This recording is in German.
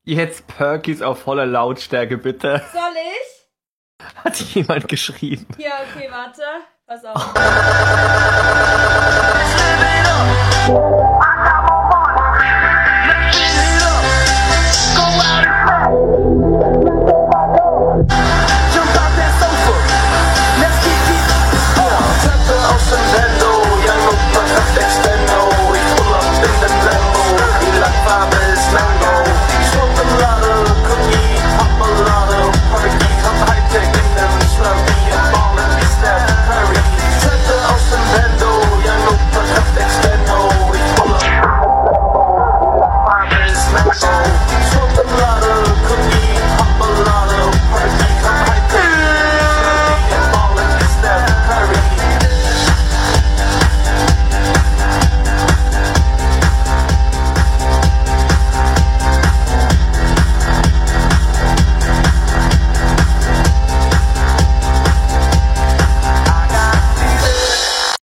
Jetzt Perkys auf voller Lautstärke, bitte. Soll ich? Hat jemand geschrieben. Ja, okay, warte. Pass auf.